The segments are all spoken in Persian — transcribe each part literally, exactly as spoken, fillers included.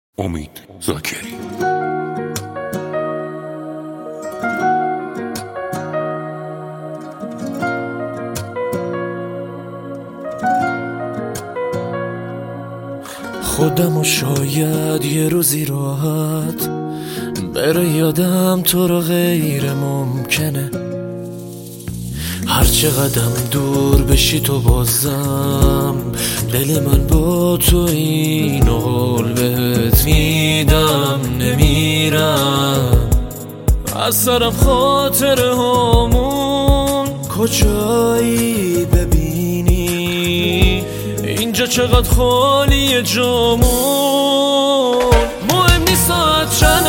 امید زاکری. خودمو شاید یه روزی راحت بره یادم، تو رو غیر ممکنه. هر چقدر دور بشی تو بازم دل من با تو این قول بهت میدم نمیرم. از سرم خاطر همون کجایی ببینی اینجا چقدر خالیه جامون. مهم نیست ساعت چند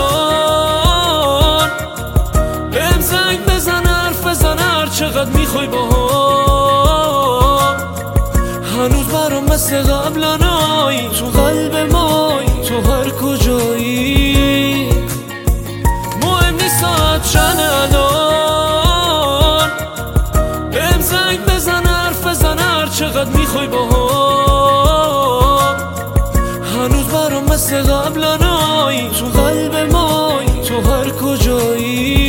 الان، بهم زنگ بزن حرف بزن هر چقدر میخوای باهام. هنوز برام مثل قبلنایی، تو قلب مایی، تو هر کجایی. مهم نیست ساعت چند الان، بهم زنگ بزن حرف بزن هر چقدر میخوای باهام. هنوز برام مثل قبلنایی، تو قلب مایی، تو هر کجایی.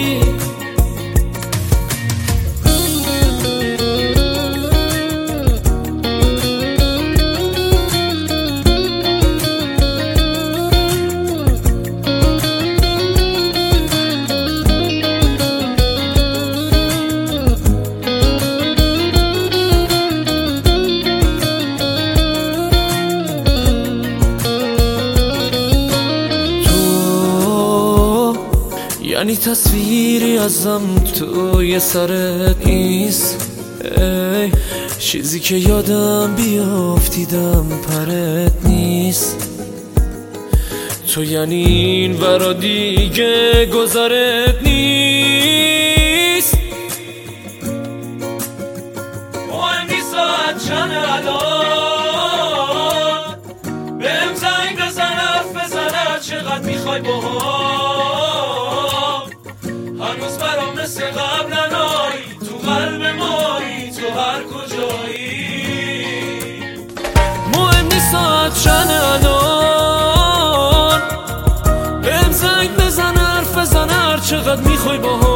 یعنی تصویری ازم توی سرت نیست، ای چیزی که یادم بیافتیدم پرت نیست. تو یعنی این ورا دیگه گذرت نیست. مهم نیست ساعت چند الان، بهم زنگ بزن حرف بزن هر چقدر میخوای باهام. هنوز برام مثل قبلنایی، تو قلب مایی، تو هر کجایی. مهم نیست ساعت چند الان، بهم زنگ بزن حرف بزن هر چقدر میخوای باهام.